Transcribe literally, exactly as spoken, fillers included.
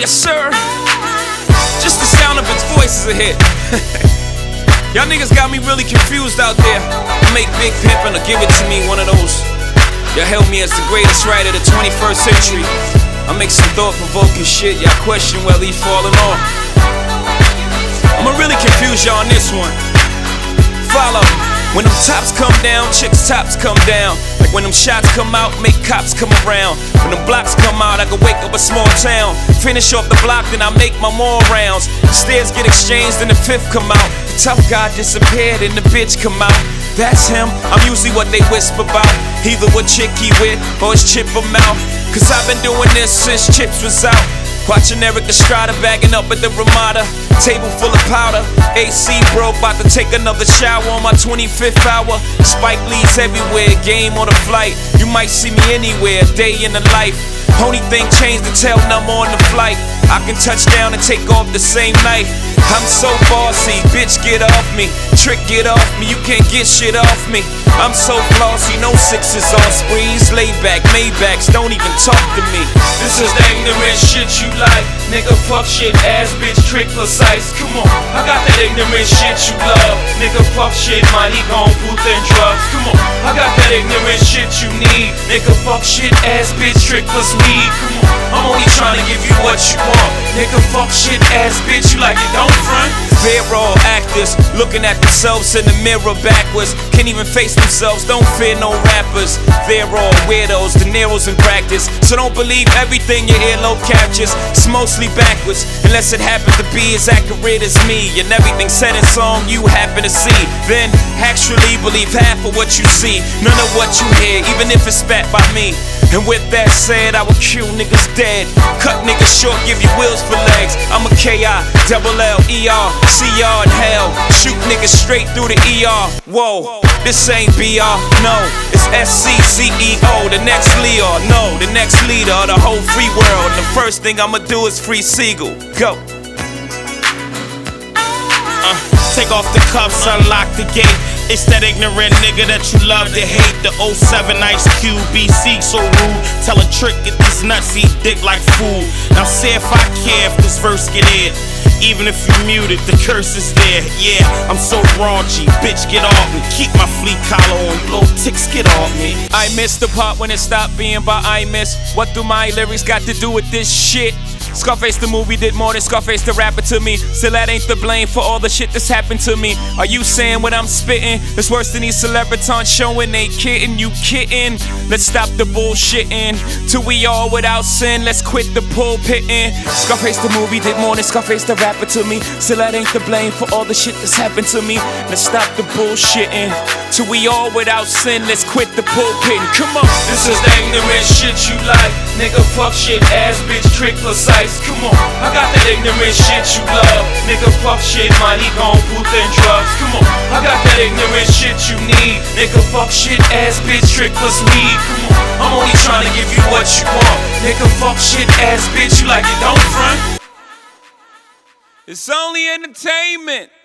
Yes, sir. Just the sound of its voice is a hit. Y'all niggas got me really confused out there. I make Big Pimpin' or Give It To Me one of those. Y'all hailed me as the greatest writer of the twenty-first century. I make some thought-provoking shit. Y'all question whether he falling off. I'ma really confuse y'all on this one. Follow. When them tops come down, chicks' tops come down. Like when them shots come out, make cops come around. When them blocks come out, I can wake up a small town. Finish off the block, then I make my more rounds. The stairs get exchanged, and the fifth come out. The tough guy disappeared, and the bitch come out. That's him, I'm usually what they whisper about. Either what chick he with, or his chip or mouth. Cause I've been doing this since Chips was out. Watching Eric Estrada bagging up at the Ramada. Table full of powder, A C broke, about to take another shower on my twenty-fifth hour. Spike Lee's everywhere, game on the flight. You might see me anywhere, day in the life. Only thing changed, the tail number on the flight. I can touch down and take off the same night. I'm so bossy, bitch get off me. Trick get off me, you can't get shit off me. I'm so flossy, no sixes on sprees. Laid back, Maybachs, don't even talk to me. This is the ignorant shit you like. Nigga fuck shit, ass bitch, trick precise. Come on, I got that ignorant shit you love. Nigga fuck shit, money gon' booth and drugs. Come on, I got that ignorant shit you need. Nigga fuck shit, ass bitch, trick plus weed. Come on, I'm only trying to give you what you want. Nigga fuck shit, ass bitch, you like it, don't front. They're all actors, looking at themselves in the mirror backwards. Can't even face themselves, don't fear no rappers. They're all weirdos, De Niro's in practice. So don't believe everything your earlobe captures. It's mostly backwards, unless it happens to be as accurate as me. And everything said in song you happen to see. Then actually believe half of what you see, none of what you hear, even if it's spat by me. And with that said, I will kill niggas dead. Cut niggas short, give you wheels for legs. I'm a K I, double L, E R, C R in hell. Shoot niggas straight through the E R. Whoa, this ain't B R, no. It's S C C E O, the next Leo. No, the next leader of the whole free world. The first thing I'ma do is free Siegel. Go. Uh, take off the cuffs, unlock the gate. It's that ignorant nigga that you love to hate. The oh seven Ice Cube, B C so rude. Tell a trick, get these nuts, eat dick like food. Now say if I care if this verse get aired. Even if you muted, the curse is there. Yeah, I'm so raunchy, bitch get off me. Keep my fleet collar on, you little ticks get off me. I missed the part when it stopped being by I miss. What do my lyrics got to do with this shit? Scarface the movie did more than Scarface the rapper to me. Still that ain't the blame for all the shit that's happened to me. Are you saying what I'm spitting it's worse than these celebritons showing they kidding? You kidding? Let's stop the bullshitting. Till we all without sin, let's quit the pulpitting. Scarface the movie did more than Scarface the rapper to me. Still that ain't the blame for all the shit that's happened to me. Let's stop the bullshitting. Till we all without sin, let's quit the pulpitting. Come on. This is the ignorant shit you like. Nigga fuck shit, ass bitch, trick precise. Come on, I got that ignorant shit you love. Nigga fuck shit, money gon' booth and drugs. Come on, I got that ignorant shit you need. Nigga fuck shit, ass bitch, trick plus weed. Come on, I'm only trying to give you what you want. Nigga fuck shit, ass bitch, you like it, don't front. It's only entertainment.